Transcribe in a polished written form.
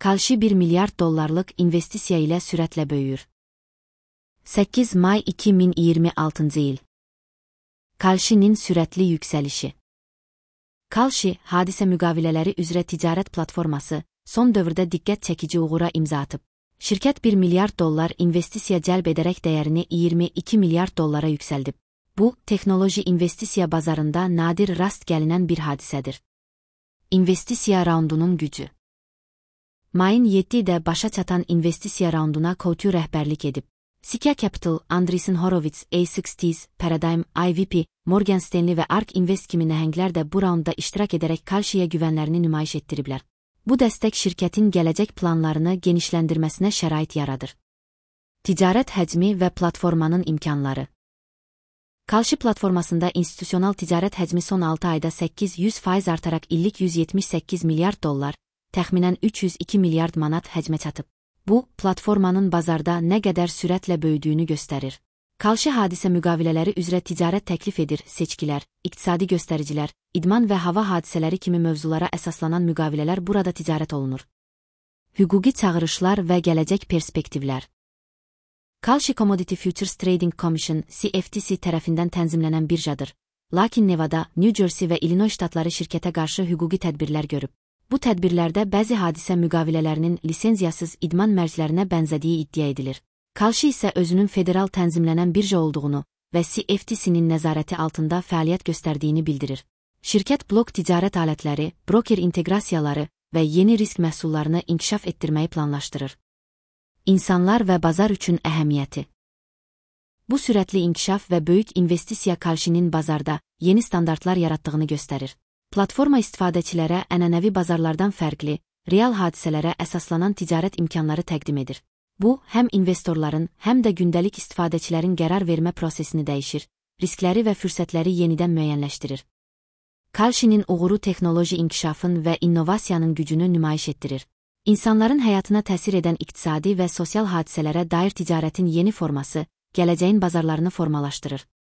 Kalshi 1 milyard dollarlıq investisiya ilə sürətlə böyüyür. 8 may 2026 il. Kalshi'nin sürətli yüksəlişi. Kalshi, hadisə müqavilələri üzrə ticarət platforması, son dövrdə diqqət çəkici uğura imza atıb. Şirkət 1 milyard dollar investisiya cəlb edərək dəyərini 22 milyard dollara yüksəldib. Bu, texnoloji investisiya bazarında nadir rast gəlinən bir hadisədir. İnvestisiya raundunun gücü. Mayın 7-də başa çatan investisiya raunduna Couture rəhbərlik edib. Sika Capital, Andreessen Horowitz, A60s, Paradigm, IVP, Morgan Stanley və ARK Invest kimi nəhənglər də bu raundda iştirak edərək Kalshi'yə güvənlərini nümayiş etdiriblər. Bu dəstək şirkətin gələcək planlarını genişləndirməsinə şərait yaradır. Ticarət həcmi və platformanın imkanları. Kalshi platformasında institusional ticarət həcmi son 6 ayda 800% artaraq illik 178 milyard dollar, təxminən 302 milyard manat həcmə çatıb. Bu, platformanın bazarda nə qədər sürətlə böyüdüyünü göstərir. Kalshi hadisə müqavilələri üzrə ticarət təklif edir, seçkilər, iqtisadi göstəricilər, idman və hava hadisələri kimi mövzulara əsaslanan müqavilələr burada ticarət olunur. Hüquqi çağırışlar və gələcək perspektivlər. Kalshi Commodity Futures Trading Commission, CFTC tərəfindən tənzimlənən birjadır. Lakin Nevada, New Jersey və Illinois ştatları şirkətə qarşı hüquqi tədbirlər görüb. Bu tədbirlərdə bəzi hadisə müqavilələrinin lisenziyasız idman mərclərinə bənzədiyi iddia edilir. Kalshi isə özünün federal tənzimlənən birja olduğunu və CFTC-nin nəzarəti altında fəaliyyət göstərdiyini bildirir. Şirkət blok ticarət alətləri, broker inteqrasiyaları və yeni risk məhsullarını inkişaf etdirməyi planlaşdırır. İnsanlar və bazar üçün əhəmiyyəti. Bu sürətli inkişaf və böyük investisiya Kalshi'nin bazarda yeni standartlar yaratdığını göstərir. Platforma istifadəçilərə ənənəvi bazarlardan fərqli, real hadisələrə əsaslanan ticarət imkanları təqdim edir. Bu, həm investorların, həm də gündəlik istifadəçilərin qərar vermə prosesini dəyişir, riskləri və fürsətləri yenidən müəyyənləşdirir. Kalshi'nin uğuru texnoloji inkişafın və innovasiyanın gücünü nümayiş etdirir. İnsanların həyatına təsir edən iqtisadi və sosial hadisələrə dair ticarətin yeni forması, gələcəyin bazarlarını formalaşdırır.